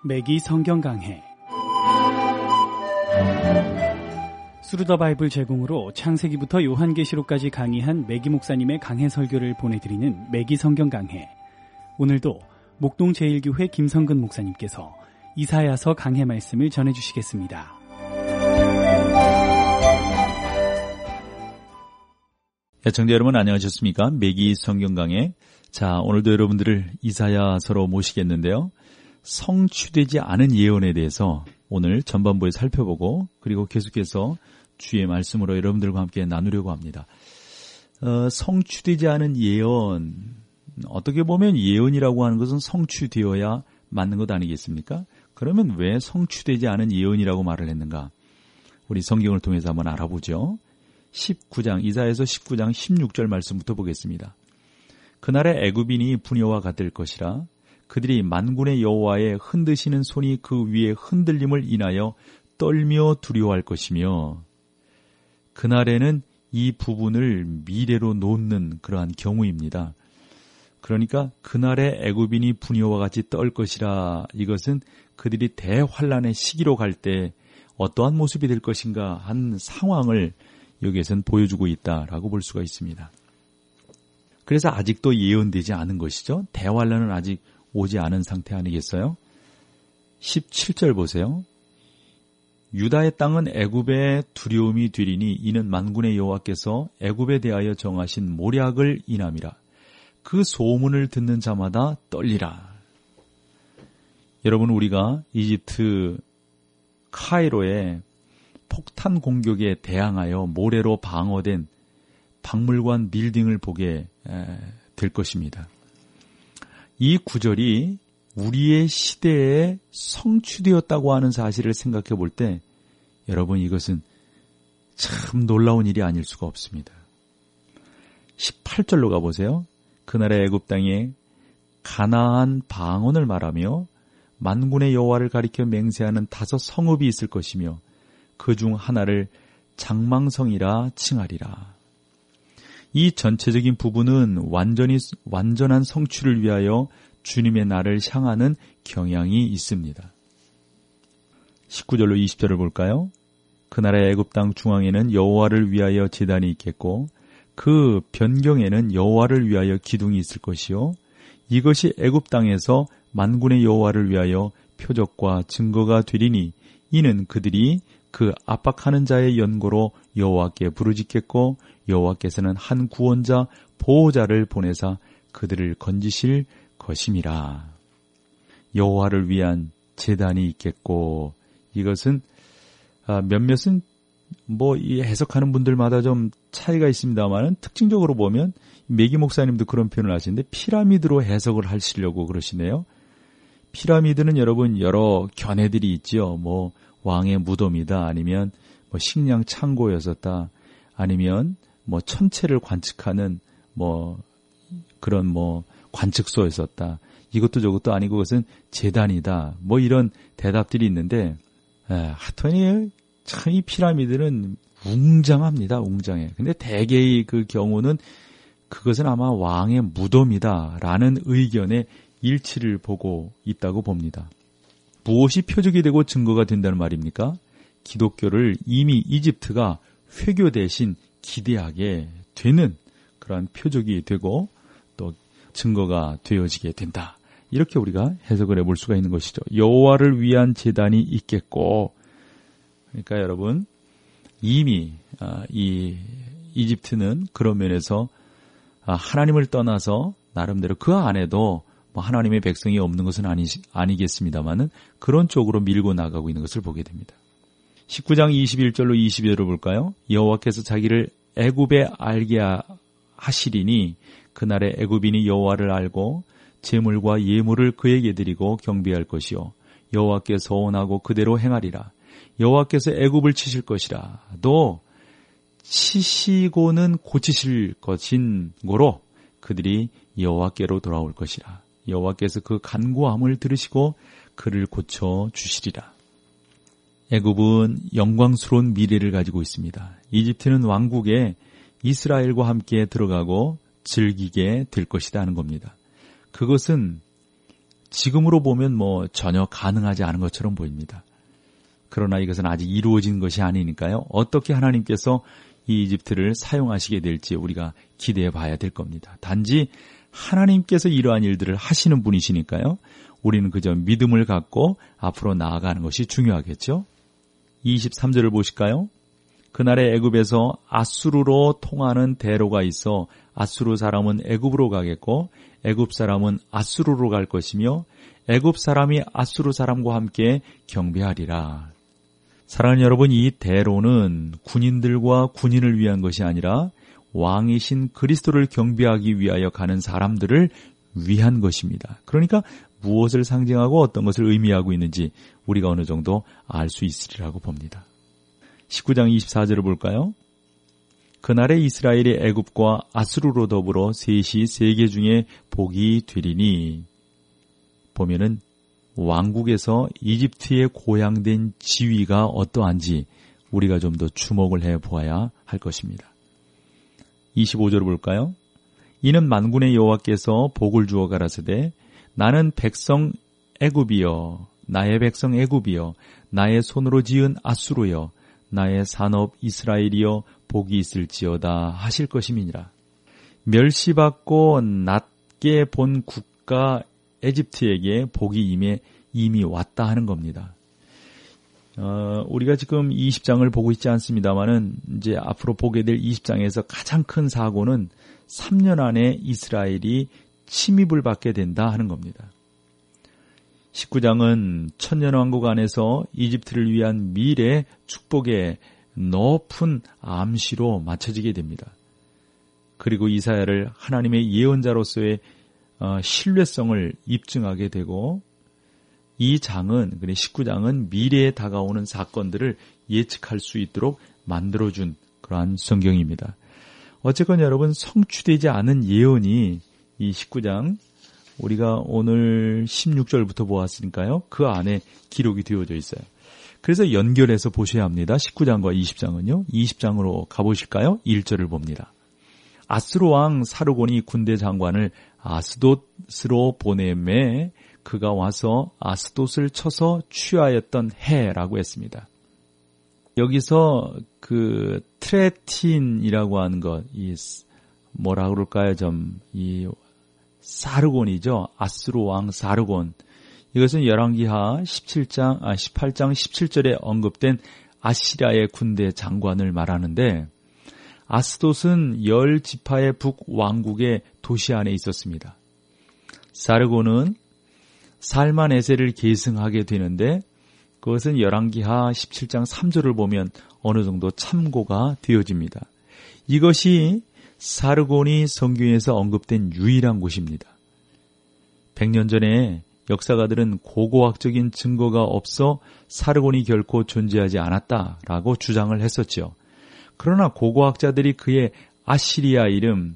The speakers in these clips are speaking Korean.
매기 성경 강해. 스루더 바이블 제공으로 창세기부터 요한계시록까지 강의한 매기 목사님의 강해 설교를 보내드리는 매기 성경 강해. 오늘도 목동 제1교회 김성근 목사님께서 이사야서 강해 말씀을 전해주시겠습니다. 애청자 여러분 안녕하셨습니까? 매기 성경 강해. 자, 오늘도 여러분들을 이사야서로 모시겠는데요. 성취되지 않은 예언에 대해서 오늘 전반부에 살펴보고 그리고 계속해서 주의 말씀으로 여러분들과 함께 나누려고 합니다. 성취되지 않은 예언, 어떻게 보면 예언이라고 하는 것은 성취되어야 맞는 것 아니겠습니까? 그러면 왜 성취되지 않은 예언이라고 말을 했는가? 우리 성경을 통해서 한번 알아보죠. 19장, 이사야서 19장 16절 말씀부터 보겠습니다. 그날에 애굽인이 부녀와 같을 것이라. 그들이 만군의 여호와의 흔드시는 손이 그 위에 흔들림을 인하여 떨며 두려워할 것이며, 그날에는 이 부분을 미래로 놓는 그러한 경우입니다. 그러니까 그날에 애굽인이 부녀와 같이 떨 것이라, 이것은 그들이 대환란의 시기로 갈 때 어떠한 모습이 될 것인가 한 상황을 여기에서는 보여주고 있다라고 볼 수가 있습니다. 그래서 아직도 예언되지 않은 것이죠. 대환란은 아직 오지 않은 상태 아니겠어요? 17절 보세요. 유다의 땅은 애굽의 두려움이 되리니 이는 만군의 여호와께서 애굽에 대하여 정하신 모략을 인함이라. 그 소문을 듣는 자마다 떨리라. 여러분, 우리가 이집트 카이로의 폭탄 공격에 대항하여 모래로 방어된 박물관 빌딩을 보게 될 것입니다. 이 구절이 우리의 시대에 성취되었다고 하는 사실을 생각해 볼 때 여러분, 이것은 참 놀라운 일이 아닐 수가 없습니다. 18절로 가보세요. 그날의 애굽 땅에 가나안 방언을 말하며 만군의 여호와를 가리켜 맹세하는 5 성읍이 있을 것이며 그 중 하나를 장망성이라 칭하리라. 이 전체적인 부분은 완전한 성취를 위하여 주님의 날을 향하는 경향이 있습니다. 19절로 20절을 볼까요? 그날의 애굽 땅 중앙에는 여호와를 위하여 제단이 있겠고 그 변경에는 여호와를 위하여 기둥이 있을 것이요, 이것이 애굽 땅에서 만군의 여호와를 위하여 표적과 증거가 되리니 이는 그들이 그 압박하는 자의 연고로 여호와께 부르짖겠고 여호와께서는 한 구원자 보호자를 보내사 그들을 건지실 것임이라. 여호와를 위한 제단이 있겠고, 이것은 몇몇은 이 해석하는 분들마다 좀 차이가 있습니다만 특징적으로 보면 매기 목사님도 그런 표현을 하시는데 피라미드로 해석을 하시려고 그러시네요. 피라미드는 여러분 여러 견해들이 있죠. 왕의 무덤이다, 아니면 식량 창고였었다, 아니면 천체를 관측하는 그런 관측소였었다. 이것도 저것도 아니고 그것은 제단이다. 이런 대답들이 있는데, 하여튼 참 이 피라미드는 웅장합니다. 웅장해. 근데 대개의 그 경우는 그것은 아마 왕의 무덤이다라는 의견의 일치를 보고 있다고 봅니다. 무엇이 표적이 되고 증거가 된다는 말입니까? 기독교를 이미 이집트가 회교 대신 기대하게 되는 그러한 표적이 되고 또 증거가 되어지게 된다. 이렇게 우리가 해석을 해볼 수가 있는 것이죠. 여호와를 위한 제단이 있겠고, 그러니까 여러분, 이미 이 이집트는 그런 면에서 하나님을 떠나서 나름대로 그 안에도 하나님의 백성이 없는 것은 아니겠습니다만은 그런 쪽으로 밀고 나가고 있는 것을 보게 됩니다. 19장 21절로 22절을 볼까요? 여호와께서 자기를 애굽에 알게 하시리니 그날에 애굽인이 여호와를 알고 제물과 예물을 그에게 드리고 경배할 것이요, 여호와께 서원하고 그대로 행하리라. 여호와께서 애굽을 치실 것이라. 또 치시고는 고치실 것인 고로 그들이 여호와께로 돌아올 것이라. 여호와께서 그 간구함을 들으시고 그를 고쳐 주시리라. 애굽은 영광스러운 미래를 가지고 있습니다. 이집트는 왕국에 이스라엘과 함께 들어가고 즐기게 될 것이다 하는 겁니다. 그것은 지금으로 보면 전혀 가능하지 않은 것처럼 보입니다. 그러나 이것은 아직 이루어진 것이 아니니까요. 어떻게 하나님께서 이 이집트를 사용하시게 될지 우리가 기대해 봐야 될 겁니다. 단지 하나님께서 이러한 일들을 하시는 분이시니까요. 우리는 그저 믿음을 갖고 앞으로 나아가는 것이 중요하겠죠. 23절을 보실까요? 그날에 애굽에서 아수르로 통하는 대로가 있어 아수르 사람은 애굽으로 가겠고 애굽 사람은 아수르로 갈 것이며 애굽 사람이 아수르 사람과 함께 경배하리라. 사랑하는 여러분, 이 대로는 군인들과 군인을 위한 것이 아니라 왕이신 그리스도를 경배하기 위하여 가는 사람들을 위한 것입니다. 그러니까 무엇을 상징하고 어떤 것을 의미하고 있는지 우리가 어느 정도 알 수 있으리라고 봅니다. 19장 24절을 볼까요? 그날에 이스라엘이 애굽과 아수르로 더불어 셋이 세계 중에 복이 되리니. 보면은 왕국에서 이집트에 고향된 지위가 어떠한지 우리가 좀 더 주목을 해보아야 할 것입니다. 25절을 볼까요? 이는 만군의 여호와께서 복을 주어 가라사대 나는 백성 애굽이여 나의 백성 애굽이여 나의 손으로 지은 아수르여 나의 산업 이스라엘이여 복이 있을지어다 하실 것임이니라. 멸시받고 낮게 본 국가 에집트에게 복이 이미 왔다 하는 겁니다. 우리가 지금 20장을 보고 있지 않습니다만은 이제 앞으로 보게 될 20장에서 가장 큰 사고는 3년 안에 이스라엘이 침입을 받게 된다 하는 겁니다. 19장은 천년왕국 안에서 이집트를 위한 미래 축복의 높은 암시로 맞춰지게 됩니다. 그리고 이사야를 하나님의 예언자로서의 신뢰성을 입증하게 되고 이 장은 19장은 미래에 다가오는 사건들을 예측할 수 있도록 만들어준 그러한 성경입니다. 어쨌건 여러분 성취되지 않은 예언이 이 19장 우리가 오늘 16절부터 보았으니까요. 그 안에 기록이 되어져 있어요. 그래서 연결해서 보셔야 합니다. 19장과 20장은요. 20장으로 가보실까요? 1절을 봅니다. 아스로 왕 사르곤이 군대 장관을 아스돗으로 보내매 그가 와서 아스돗을 쳐서 취하였던 해라고 했습니다. 여기서 그 트레틴이라고 하는 것, 이 뭐라 그럴까요? 이 사르곤이죠. 아스로 왕 사르곤. 이것은 열왕기하 18장 17절에 언급된 아시리아의 군대 장관을 말하는데 아스돗은 10지파의 북왕국의 도시 안에 있었습니다. 사르곤은 살만에세를 계승하게 되는데 그것은 열왕기하 17장 3절을 보면 어느 정도 참고가 되어집니다. 이것이 사르곤이 성경에서 언급된 유일한 곳입니다. 100년 전에 역사가들은 고고학적인 증거가 없어 사르곤이 결코 존재하지 않았다라고 주장을 했었죠. 그러나 고고학자들이 그의 아시리아 이름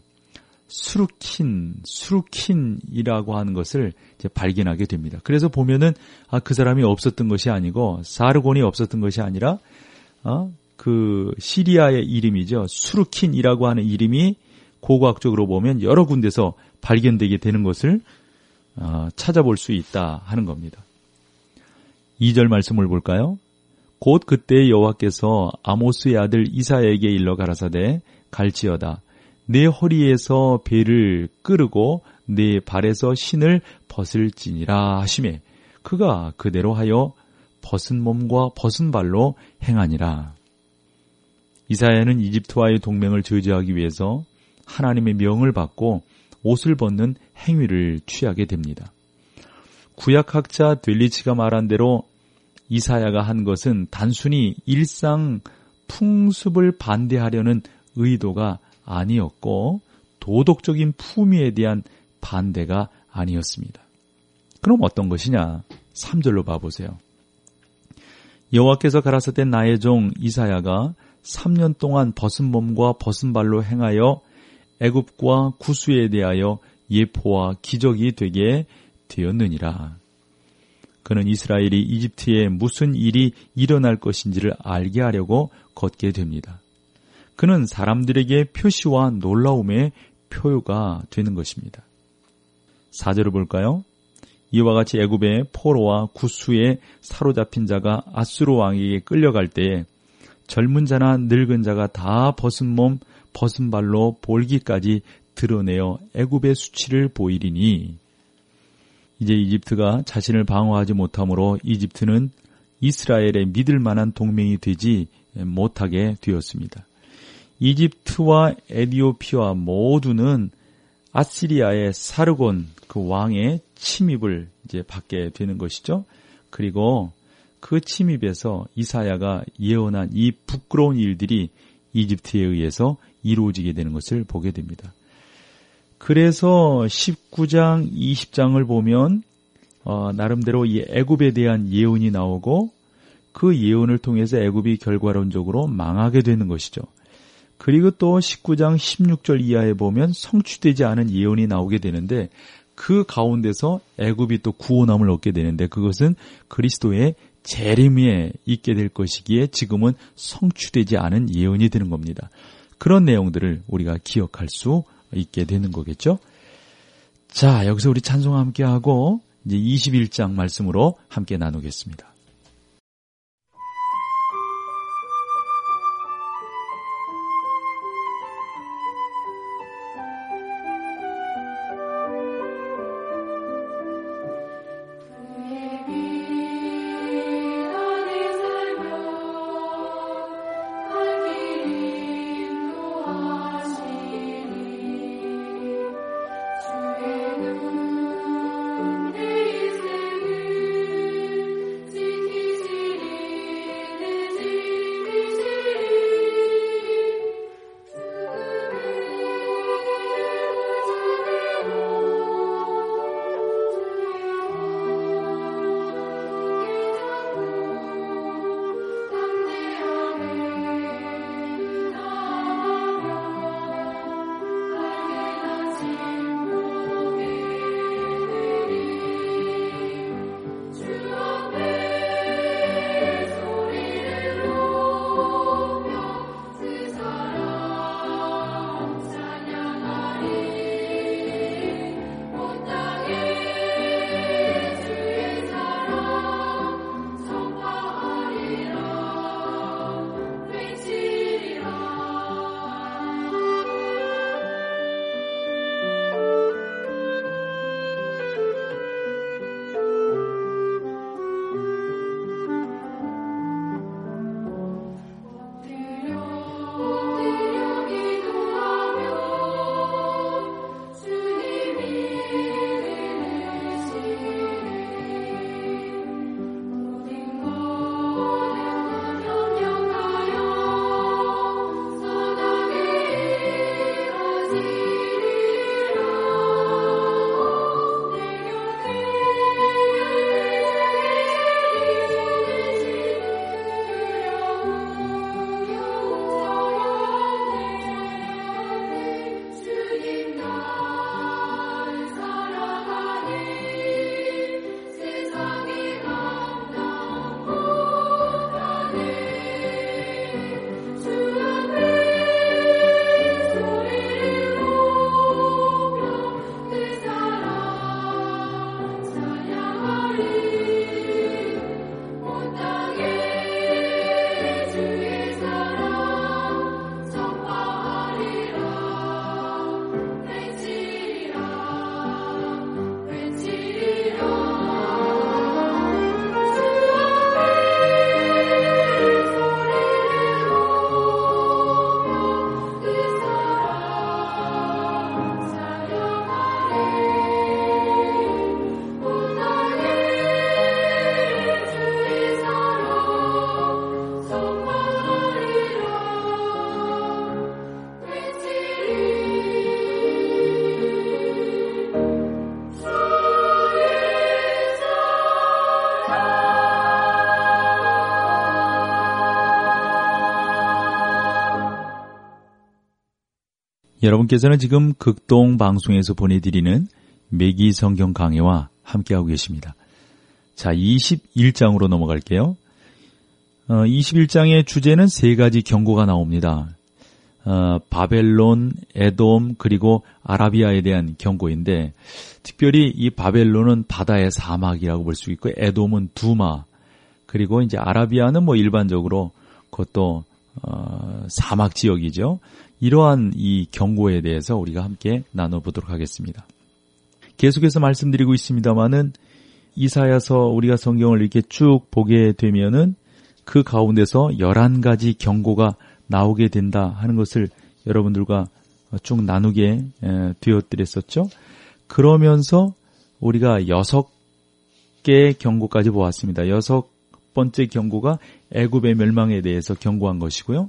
수르킨이라고 하는 것을 이제 발견하게 됩니다. 그래서 보면은 그 사람이 없었던 것이 아니고 사르곤이 없었던 것이 아니라 그 시리아의 이름이죠. 수르킨이라고 하는 이름이 고고학적으로 보면 여러 군데서 발견되게 되는 것을 찾아볼 수 있다 하는 겁니다. 2절 말씀을 볼까요? 곧 그때 여호와께서 아모스의 아들 이사야에게 일러 가라사대 갈지어다 내 허리에서 배를 끄르고 내 발에서 신을 벗을지니라 하시매 그가 그대로 하여 벗은 몸과 벗은 발로 행하니라. 이사야는 이집트와의 동맹을 저지하기 위해서 하나님의 명을 받고 옷을 벗는 행위를 취하게 됩니다. 구약학자 델리치가 말한 대로 이사야가 한 것은 단순히 일상 풍습을 반대하려는 의도가 아니었고 도덕적인 품위에 대한 반대가 아니었습니다. 그럼 어떤 것이냐? 3절로 봐보세요. 여호와께서 가라사대 나의 종 이사야가 3년 동안 벗은 몸과 벗은 발로 행하여 애굽과 구스에 대하여 예포와 기적이 되게 되었느니라. 그는 이스라엘이 이집트에 무슨 일이 일어날 것인지를 알게 하려고 걷게 됩니다. 그는 사람들에게 표시와 놀라움의 표요가 되는 것입니다. 4절을 볼까요? 이와 같이 애굽의 포로와 구스에 사로잡힌 자가 아수르 왕에게 끌려갈 때에 젊은 자나 늙은 자가 다 벗은 몸, 벗은 발로 볼기까지 드러내어 애굽의 수치를 보이리니, 이제 이집트가 자신을 방어하지 못하므로 이집트는 이스라엘의 믿을 만한 동맹이 되지 못하게 되었습니다. 이집트와 에디오피아 모두는 아시리아의 사르곤 그 왕의 침입을 이제 받게 되는 것이죠. 그리고 그 침입에서 이사야가 예언한 이 부끄러운 일들이 이집트에 의해서 이루어지게 되는 것을 보게 됩니다. 그래서 19장, 20장을 보면 나름대로 이 애굽에 대한 예언이 나오고 그 예언을 통해서 애굽이 결과론적으로 망하게 되는 것이죠. 그리고 또 19장 16절 이하에 보면 성취되지 않은 예언이 나오게 되는데 그 가운데서 애굽이 또 구원함을 얻게 되는데 그것은 그리스도의 재림에 있게 될 것이기에 지금은 성취되지 않은 예언이 되는 겁니다. 그런 내용들을 우리가 기억할 수 있게 되는 거겠죠. 자, 여기서 우리 찬송 함께 하고 이제 21장 말씀으로 함께 나누겠습니다. 여러분께서는 지금 극동 방송에서 보내드리는 매기 성경 강해와 함께하고 계십니다. 자, 21장으로 넘어갈게요. 21장의 주제는 세 가지 경고가 나옵니다. 바벨론, 에돔 그리고 아라비아에 대한 경고인데 특별히 이 바벨론은 바다의 사막이라고 볼 수 있고 에돔은 두마 그리고 이제 아라비아는 뭐 일반적으로 그것도 사막 지역이죠. 이러한 이 경고에 대해서 우리가 함께 나눠보도록 하겠습니다. 계속해서 말씀드리고 있습니다마는 이사야서 우리가 성경을 이렇게 쭉 보게 되면은 그 가운데서 11가지 경고가 나오게 된다 하는 것을 여러분들과 쭉 나누게 되어드렸었죠. 그러면서 우리가 6개의 경고까지 보았습니다. 6번째 경고가 애굽의 멸망에 대해서 경고한 것이고요.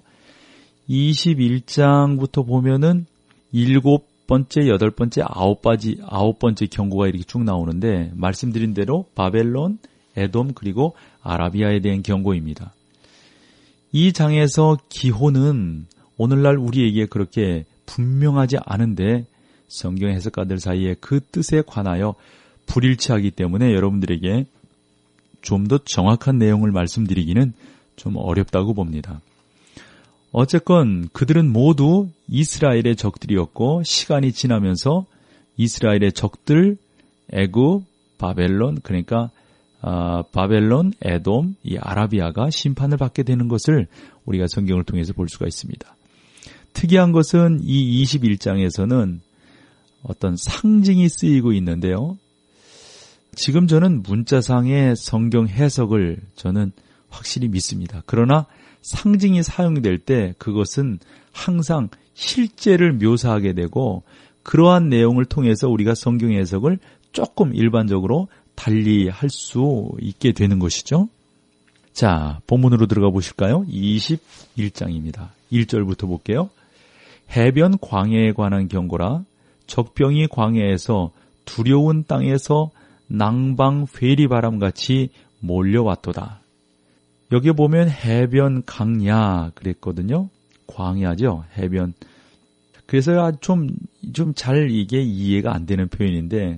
21장부터 보면은 7번째, 8번째, 9번째 경고가 이렇게 쭉 나오는데 말씀드린 대로 바벨론, 에돔 그리고 아라비아에 대한 경고입니다. 이 장에서 기호는 오늘날 우리에게 그렇게 분명하지 않은데 성경 해석가들 사이에 그 뜻에 관하여 불일치하기 때문에 여러분들에게 좀 더 정확한 내용을 말씀드리기는 좀 어렵다고 봅니다. 어쨌건 그들은 모두 이스라엘의 적들이었고 시간이 지나면서 이스라엘의 적들, 애굽, 바벨론 그러니까 바벨론, 에돔, 이 아라비아가 심판을 받게 되는 것을 우리가 성경을 통해서 볼 수가 있습니다. 특이한 것은 이 21장에서는 어떤 상징이 쓰이고 있는데요. 지금 저는 문자상의 성경 해석을 저는 확실히 믿습니다. 그러나 상징이 사용될 때 그것은 항상 실제를 묘사하게 되고 그러한 내용을 통해서 우리가 성경 해석을 조금 일반적으로 달리 할 수 있게 되는 것이죠. 자, 본문으로 들어가 보실까요? 21장입니다. 1절부터 볼게요. 해변 광야에 관한 경고라. 적병이 광야에서 두려운 땅에서 낭방 회리바람같이 몰려왔도다. 여기 보면 해변 강야 그랬거든요. 광야죠. 해변. 그래서 좀 잘 이게 이해가 안 되는 표현인데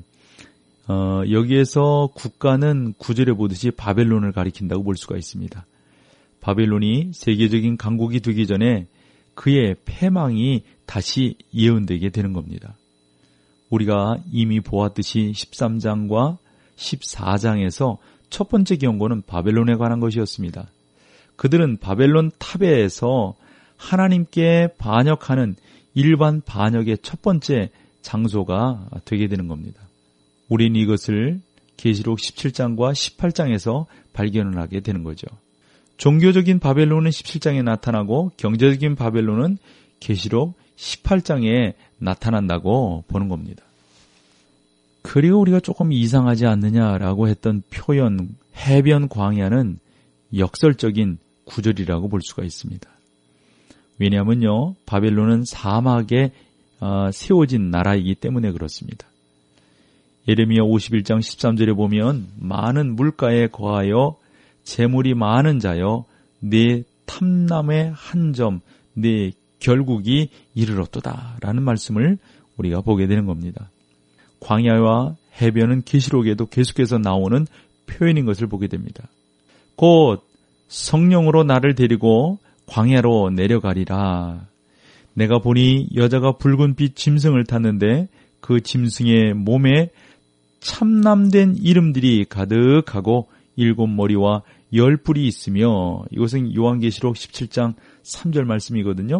여기에서 국가는 9절에 보듯이 바벨론을 가리킨다고 볼 수가 있습니다. 바벨론이 세계적인 강국이 되기 전에 그의 패망이 다시 예언되게 되는 겁니다. 우리가 이미 보았듯이 13장과 14장에서 첫 번째 경고는 바벨론에 관한 것이었습니다. 그들은 바벨론 탑에서 하나님께 반역하는 일반 반역의 첫 번째 장소가 되게 되는 겁니다. 우리는 이것을 계시록 17장과 18장에서 발견을 하게 되는 거죠. 종교적인 바벨론은 17장에 나타나고 경제적인 바벨론은 계시록 18장에 나타난다고 보는 겁니다. 그리고 우리가 조금 이상하지 않느냐라고 했던 표현 해변 광야는 역설적인 구절이라고 볼 수가 있습니다. 왜냐하면요, 바벨론은 사막에 세워진 나라이기 때문에 그렇습니다. 예레미야 51장 13절에 보면 많은 물가에 거하여 재물이 많은 자여 내 탐남의 한 점 내 결국이 이르렀도다 라는 말씀을 우리가 보게 되는 겁니다. 광야와 해변은 계시록에도 계속해서 나오는 표현인 것을 보게 됩니다. 곧 성령으로 나를 데리고 광야로 내려가리라. 내가 보니 여자가 붉은빛 짐승을 탔는데 그 짐승의 몸에 참남된 이름들이 가득하고 7머리와 10뿔이 있으며 이것은 요한계시록 17장 3절 말씀이거든요.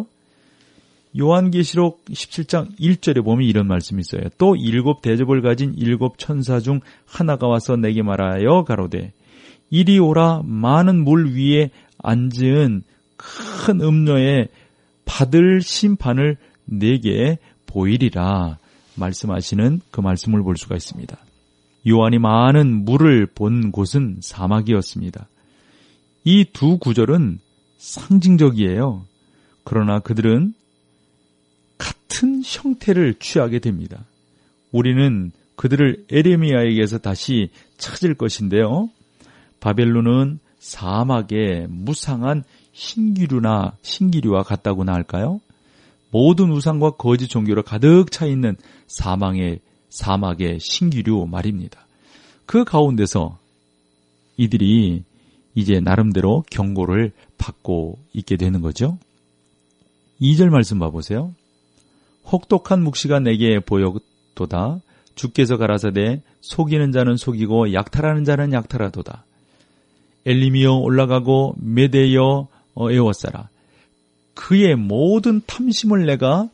요한계시록 17장 1절에 보면 이런 말씀이 있어요. 또 7 대접을 가진 7 천사 중 하나가 와서 내게 말하여 가로되 이리 오라. 많은 물 위에 앉은 큰 음녀에 받을 심판을 내게 보이리라 말씀하시는 그 말씀을 볼 수가 있습니다. 요한이 많은 물을 본 곳은 사막이었습니다. 이 두 구절은 상징적이에요. 그러나 그들은 같은 형태를 취하게 됩니다. 우리는 그들을 에레미야에게서 다시 찾을 것인데요. 바벨론은 사막에 무상한 신기류와 같다고나 할까요? 모든 우상과 거짓 종교로 가득 차 있는 사막의 신기류 말입니다. 그 가운데서 이들이 이제 나름대로 경고를 받고 있게 되는 거죠. 2절 말씀 봐보세요. 혹독한 묵시가 내게 보였도다. 주께서 가라사대 속이는 자는 속이고 약탈하는 자는 약탈하도다. 엘림이여 올라가고 메대여 에워싸라. 그의 모든 탐심을 내가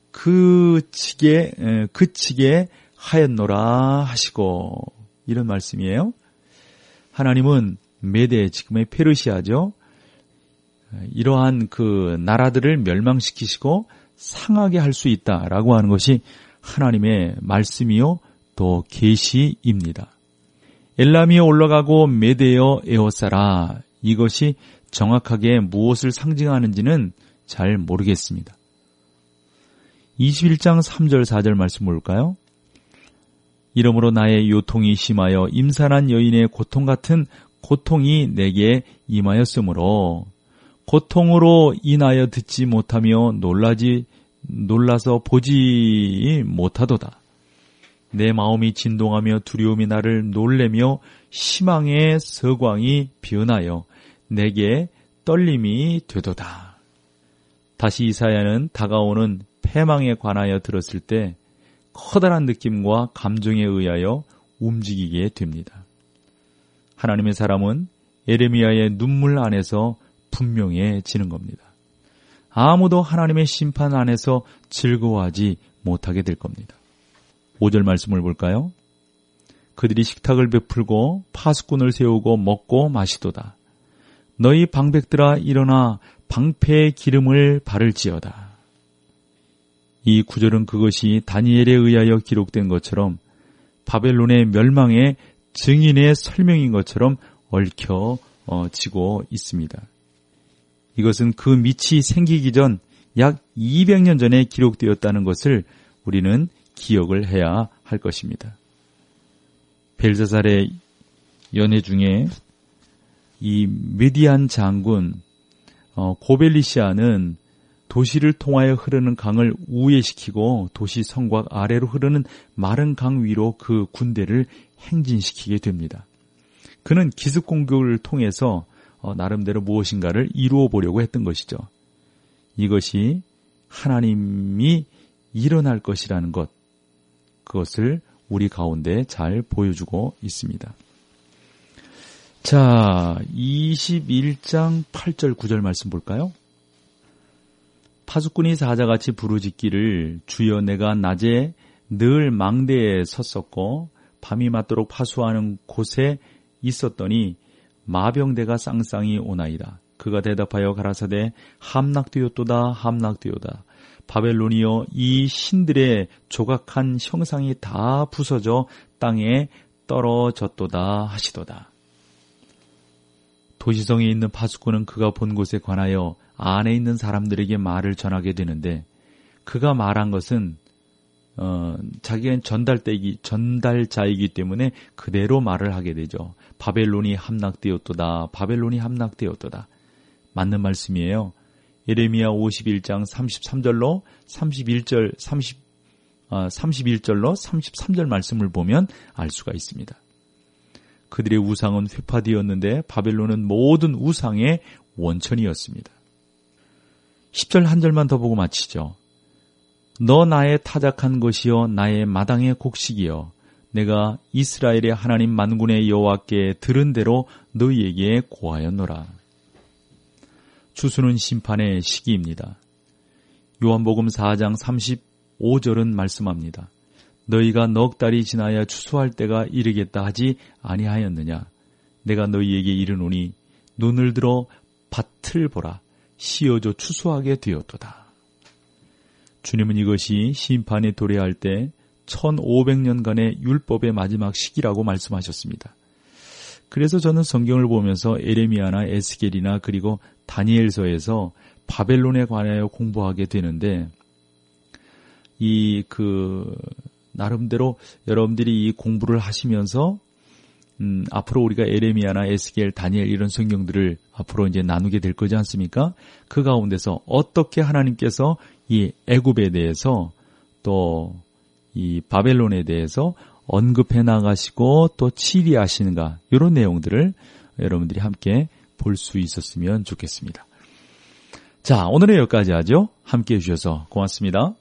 그치게 하였노라 하시고, 이런 말씀이에요. 하나님은 메대, 지금의 페르시아죠. 이러한 그 나라들을 멸망시키시고 상하게 할 수 있다라고 하는 것이 하나님의 말씀이요 또 계시입니다. 엘람이여 올라가고 메대여 에워싸라. 이것이 정확하게 무엇을 상징하는지는 잘 모르겠습니다. 21장 3절 4절 말씀 볼까요? 이러므로 나의 요통이 심하여 임산한 여인의 고통 같은 고통이 내게 임하였으므로 고통으로 인하여 듣지 못하며 놀라서 보지 못하도다. 내 마음이 진동하며 두려움이 나를 놀래며 희망의 서광이 변하여 내게 떨림이 되도다. 다시 이사야는 다가오는 패망에 관하여 들었을 때 커다란 느낌과 감정에 의하여 움직이게 됩니다. 하나님의 사람은 예레미야의 눈물 안에서 분명해지는 겁니다. 아무도 하나님의 심판 안에서 즐거워하지 못하게 될 겁니다. 5절 말씀을 볼까요? 그들이 식탁을 베풀고 파수꾼을 세우고 먹고 마시도다. 너희 방백들아 일어나 방패의 기름을 바를지어다. 이 구절은 그것이 다니엘에 의하여 기록된 것처럼 바벨론의 멸망의 증인의 설명인 것처럼 얽혀지고 있습니다. 이것은 그 밑이 생기기 전 약 200년 전에 기록되었다는 것을 우리는 기억을 해야 할 것입니다. 벨사살의 연회 중에 이 메디안 장군 고벨리시아는 도시를 통하여 흐르는 강을 우회시키고 도시 성곽 아래로 흐르는 마른 강 위로 그 군대를 행진시키게 됩니다. 그는 기습 공격을 통해서 나름대로 무엇인가를 이루어 보려고 했던 것이죠. 이것이 하나님이 일어날 것이라는 것, 그것을 우리 가운데 잘 보여주고 있습니다. 자, 21장 8절 9절 말씀 볼까요? 파수꾼이 사자같이 부르짖기를 주여 내가 낮에 늘 망대에 섰었고 밤이 맞도록 파수하는 곳에 있었더니 마병대가 쌍쌍이 오나이다. 그가 대답하여 가라사대 함락되었도다 함락되었다. 바벨론이여 이 신들의 조각한 형상이 다 부서져 땅에 떨어졌도다 하시도다. 도시성에 있는 파수꾼은 그가 본 곳에 관하여 안에 있는 사람들에게 말을 전하게 되는데 그가 말한 것은 자기는 전달자이기 때문에 그대로 말을 하게 되죠. 바벨론이 함락되었도다. 바벨론이 함락되었도다. 맞는 말씀이에요. 예레미야 51장 33절로 31절로 33절 말씀을 보면 알 수가 있습니다. 그들의 우상은 회파되었는데 바벨론은 모든 우상의 원천이었습니다. 10절 한 절만 더 보고 마치죠. 너 나의 타작한 것이요 나의 마당의 곡식이요 내가 이스라엘의 하나님 만군의 여호와께 들은 대로 너희에게 고하였노라. 추수는 심판의 시기입니다. 요한복음 4장 35절은 말씀합니다. 너희가 넉 달이 지나야 추수할 때가 이르겠다 하지 아니하였느냐. 내가 너희에게 이르노니 눈을 들어 밭을 보라. 씌어져 추수하게 되었도다. 주님은 이것이 심판에 도래할 때 1500년간의 율법의 마지막 시기라고 말씀하셨습니다. 그래서 저는 성경을 보면서 에레미야나 에스겔이나 그리고 다니엘서에서 바벨론에 관하여 공부하게 되는데 나름대로 여러분들이 이 공부를 하시면서 앞으로 우리가 에레미야나 에스겔, 다니엘 이런 성경들을 앞으로 이제 나누게 될 거지 않습니까? 그 가운데서 어떻게 하나님께서 이 애굽에 대해서 또 이 바벨론에 대해서 언급해 나가시고 또 치리하시는가 이런 내용들을 여러분들이 함께 볼 수 있었으면 좋겠습니다. 자, 오늘은 여기까지 하죠. 함께해 주셔서 고맙습니다.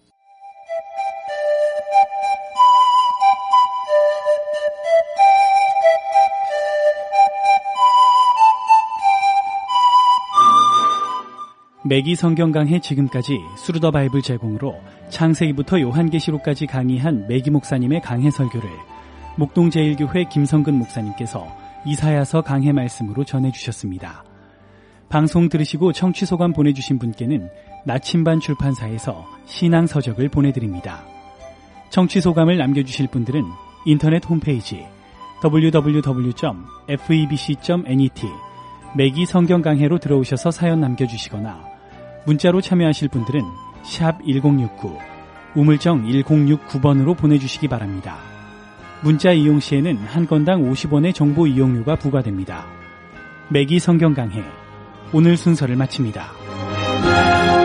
매기 성경 강해 지금까지 스루 더 바이블 제공으로 창세기부터 요한계시록까지 강의한 매기 목사님의 강해 설교를 목동제일교회 김성근 목사님께서 이사야서 강해 말씀으로 전해주셨습니다. 방송 들으시고 청취소감 보내주신 분께는 나침반 출판사에서 신앙서적을 보내드립니다. 청취소감을 남겨주실 분들은 인터넷 홈페이지 www.febc.net 매기 성경 강해로 들어오셔서 사연 남겨주시거나 문자로 참여하실 분들은 샵 1069, 우물정 1069번으로 보내주시기 바랍니다. 문자 이용 시에는 한 건당 50원의 정보 이용료가 부과됩니다. 매기 성경 강해, 오늘 순서를 마칩니다.